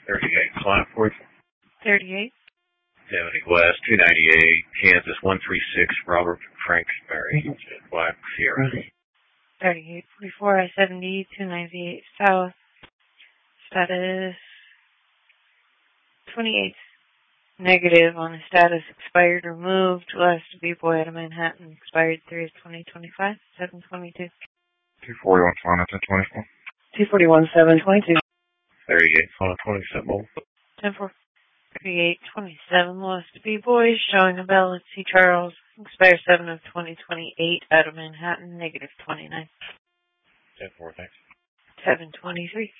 38, flat 4. 38. 70 West, 298, Kansas 136, Robert Frank Mary, Black Sierra. 38, 44, I-70, 298 South. Status 28. Negative on the status expired removed. Last B-boy out of Manhattan expired 3 of 2025, 722. 241, final 1024. 241, 722. 38, final 27. 10-4. 3827 lost B-boy showing a bell at C. Charles. Expires 7 of 2028 out of Manhattan, negative 29. 10-4, thanks. 723.